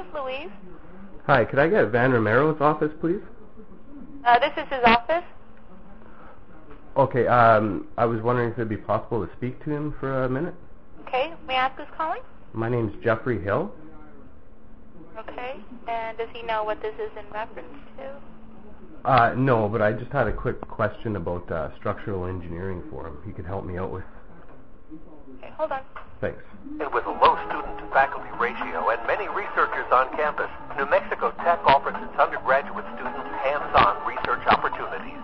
is Louise. Hi, could I get Van Romero's office, please? This is his office. Okay, I was wondering if it would be possible to speak to him for a minute. Okay, may I ask who's calling? My name's Jeffrey Hill. Okay, and does he know what this is in reference to? No, but I just had a quick question about structural engineering for him. He could help me out with. Okay, hold on. Thanks. With a low student-to-faculty ratio and many researchers on campus, New Mexico Tech offers its undergraduate students hands-on research opportunities.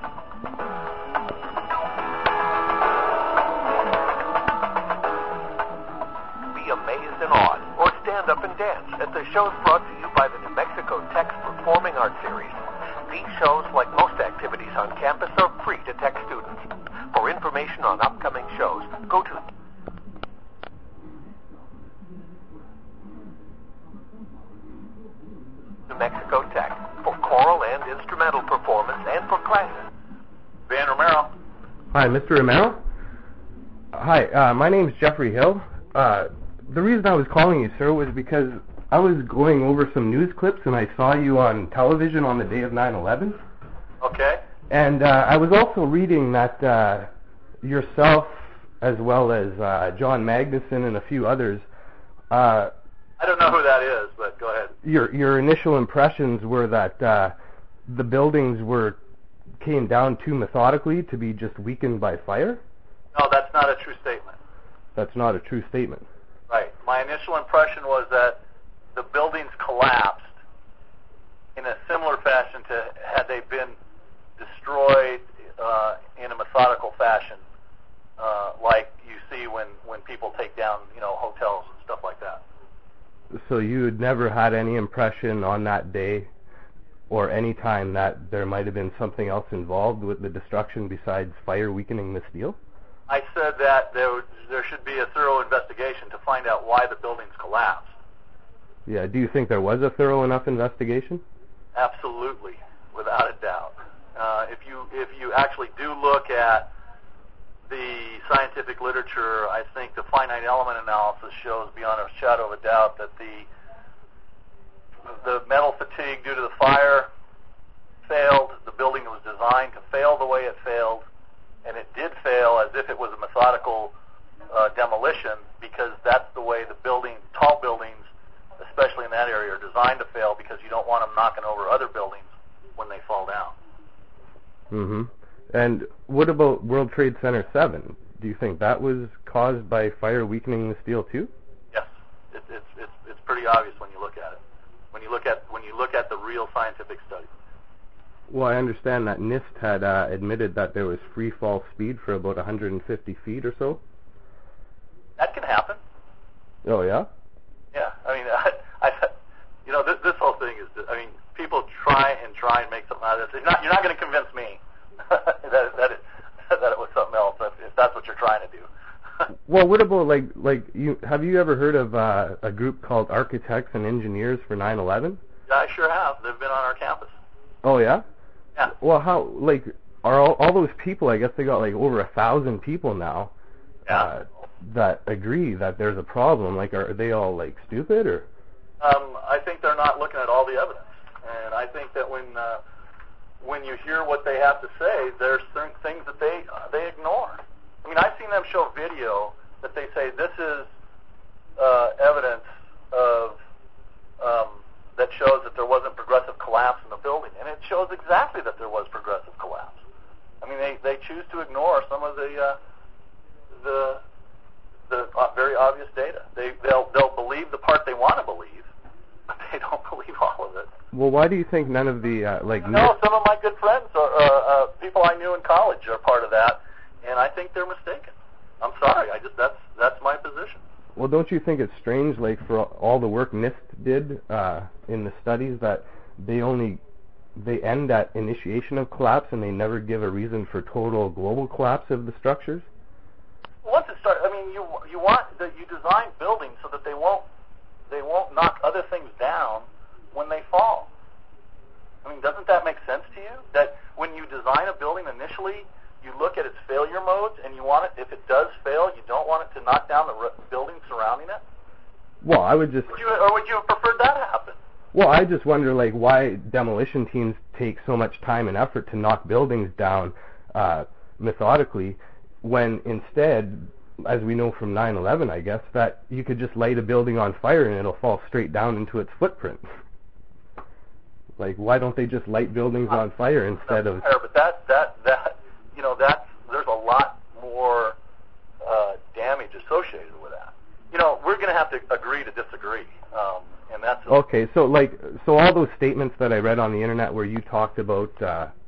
Be amazed and awed, or stand up and dance at the shows brought to you by the New Mexico Tech's Performing Arts Series. These shows, like most activities on campus, are free to Tech students. For information on upcoming shows, go to New Mexico Tech for choral and instrumental performance and for classes. Van Romero. Hi, Mr. Romero? Hi, my name's Jeffrey Hill. The reason I was calling you, sir, was because I was going over some news clips and I saw you on television on the day of 9/11. Okay. And I was also reading that yourself, as well as John Magnuson and a few others, I don't know who that is, but go ahead. Your initial impressions were that the buildings came down too methodically to be just weakened by fire? No, that's not a true statement. That's not a true statement. Right. My initial impression was that the buildings collapsed in a similar fashion to had they been destroyed in a methodical fashion, like you see when people take down, hotels and stuff like that. So you had never had any impression on that day or any time that there might have been something else involved with the destruction besides fire weakening the steel? I said that there should be a thorough investigation to find out why the buildings collapsed. Yeah, do you think there was a thorough enough investigation? Absolutely, without a doubt. If you actually do look at the scientific literature, I think the finite element analysis shows beyond a shadow of a doubt that the metal fatigue due to the fire failed. The building was designed to fail the way it failed, and it did fail as if it was a methodical demolition, because that's the way tall buildings, especially in that area, are designed to fail, because you don't want them knocking over other buildings when they fall down. Mm-hmm. And what about World Trade Center 7? Do you think that was caused by fire weakening the steel too? Yes, it's pretty obvious when you look at it. When you look at the real scientific studies. Well, I understand that NIST had admitted that there was free fall speed for about 150 feet or so. That can happen. Oh yeah. Yeah, I mean, this whole thing is. People try and make something out of this. You're not going to convince me that it was something else if that's what you're trying to do. Well, what about have you ever heard of a group called Architects and Engineers for 9/11? Yeah, I sure have. They've been on our campus. Oh yeah. Yeah. Well, how are all those people? I guess they got over 1,000 people now. Yeah. That agree that there's a problem. Are they all stupid or? I think they're not looking at all the evidence, and I think that when you hear what they have to say, there's certain things that they ignore. I mean, I've seen them show video that they say this is evidence of that shows that there wasn't progressive collapse in the building, and it shows exactly that there was progressive collapse. I mean, they choose to ignore some of the very obvious data. They'll believe the part they want to believe, but they don't believe all of it. Well, why do you think none of the No, some of my good friends or people I knew in college are part of that, and I think they're mistaken. I'm sorry. That's my position. Well, don't you think it's strange, for all the work NIST did in the studies, that they end at initiation of collapse and they never give a reason for total global collapse of the structures? Once it starts, you design buildings so that they won't knock other things down when they fall. I mean, doesn't that make sense to you? That when you design a building initially, you look at its failure modes, and you want it, if it does fail, you don't want it to knock down the building surrounding it? Well, I would just... Would you have preferred that to happen? Well, I just wonder, like, why demolition teams take so much time and effort to knock buildings down methodically, when instead, as we know from 9/11, I guess, that you could just light a building on fire and it'll fall straight down into its footprint. Like, why don't they just light buildings on fire instead of? But that you know, there's a lot more damage associated with that. You know, we're going to have to agree to disagree, and that's okay. So all those statements that I read on the internet where you talked about